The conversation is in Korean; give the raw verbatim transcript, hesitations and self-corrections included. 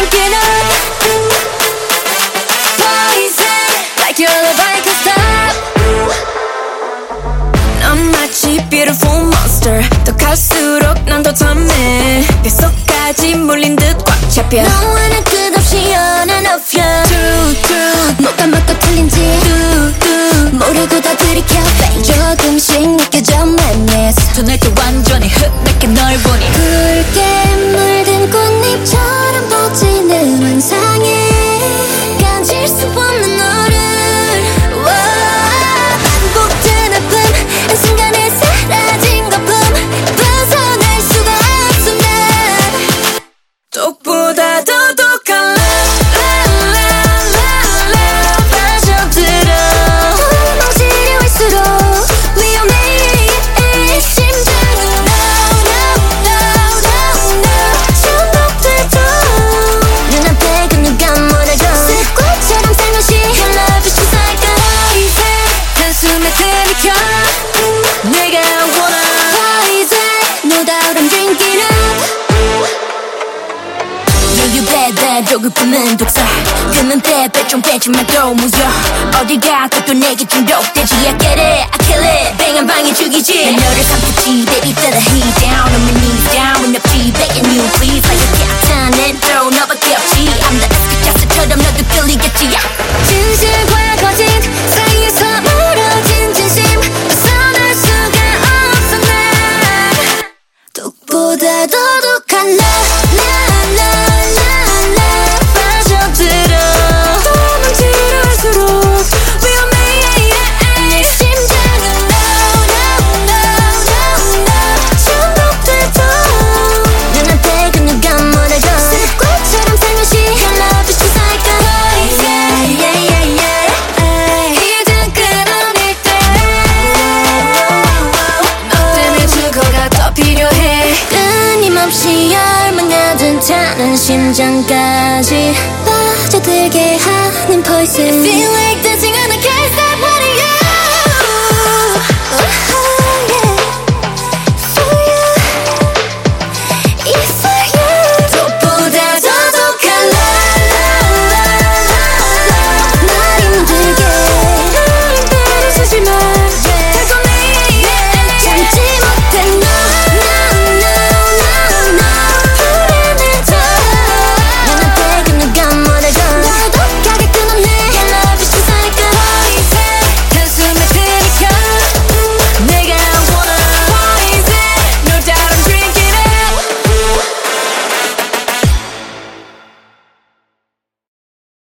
drinking up Poison like you're the bike stop 넌 마치 beautiful monster 더 갈수록 난 더 탐해 뱃속까지 물린 듯 꽉 잡혀 너와는 끝없이 on and off yeah True true 뭐가 맞고 틀린지 뚜뚜 모르고 다 들이켜 babe 조금씩 느껴져 madness Tonight 완전히 흡맥해 널 보니 붉게 물든 꽃잎처럼 퍼지는 환상에 간질 수 없는 너를 반복된 아픔 한순간에 사라진 거품 벗어날 수가 없어 난 독보다 더 독한 love love love love 빠져들어 너무 지루할수록 위험해 심장은 no no no no no 중독돼도 눈앞에 그 누가 무너져 습관처럼 살며시 Your love is just like a poison 한숨에 들이켜 내가 원하 Poison no doubt I'm drinking up Yeah you bad bad 조급함은 독사 끊는 때 배 좀 빼지 말고 무여 어딜 가도 또 내게 중독되지 I get it I kill it bang 한 방에 죽이지 난 너를 삼키지 baby feel the heat down on my knees down 문 옆지 begging you please like a captain 또 너밖에 없지 I'm the 에스피카스처럼 너도 끌리겠지 진실과 거짓 사이에서 멀어진 진심 벗어날 수가 없어 난 독보다 더 독한 love love love love love 빠져들어 너무 지루할수록 위험해 내 심장은 no no no no no 중독돼도 눈앞에 그 누가 무너져 습관처럼 살며시 Your love is just like a poison yeah yeah yeah 이젠 끊어낼 때 너 때문에 증거가 더 필요해 끊임없이 열망하던 타는 심장까지 빠져들게 하는 poison I feel like dancing